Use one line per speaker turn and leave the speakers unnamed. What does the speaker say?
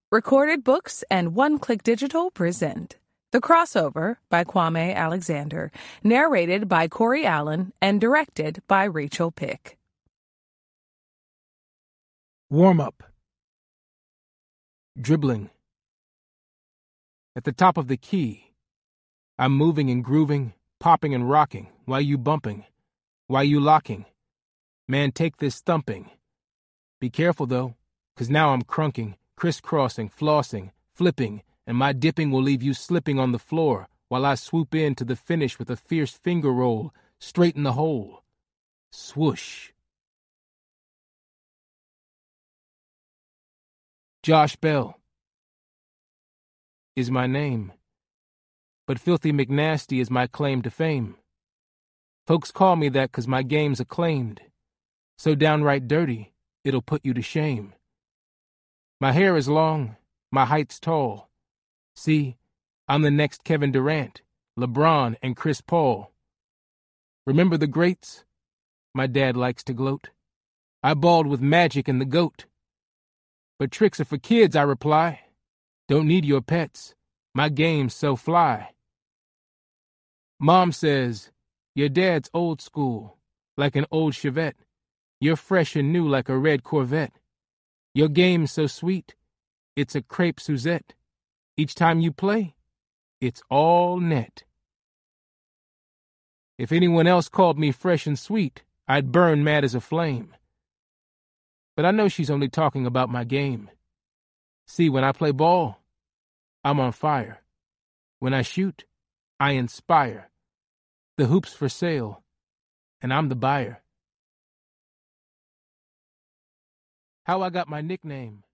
Recorded Books and One Click Digital present The Crossover by Kwame Alexander, narrated by Corey Allen and directed by Rachel Pick.
Warm up. Dribbling. At the top of the key, I'm moving and grooving, popping and rocking, while you bumping, while you locking. Man, take this thumping. Be careful though, 'cause now I'm crunking, crisscrossing, flossing, flipping, and my dipping will leave you slipping on the floor while I swoop in to the finish with a fierce finger roll, straight in the hole. Swoosh. Josh Bell is my name, but Filthy McNasty is my claim to fame. Folks call me that 'cause my game's acclaimed, so downright dirty, it'll put you to shame. My hair is long, my height's tall. See, I'm the next Kevin Durant, LeBron, and Chris Paul. Remember the greats? My dad likes to gloat. I balled with Magic and the GOAT. But tricks are for kids, I reply. Don't need your pets. My game's so fly. Mom says, your dad's old school, like an old Chevette. You're fresh and new like a red Corvette. Your game's so sweet, it's a crepe Suzette. Each time you play, it's all net. If anyone else called me fresh and sweet, I'd burn mad as a flame. But I know she's only talking about my game. See, when I play ball, I'm on fire. When I shoot, I inspire. The hoop's for sale, and I'm the buyer. How I got my nickname?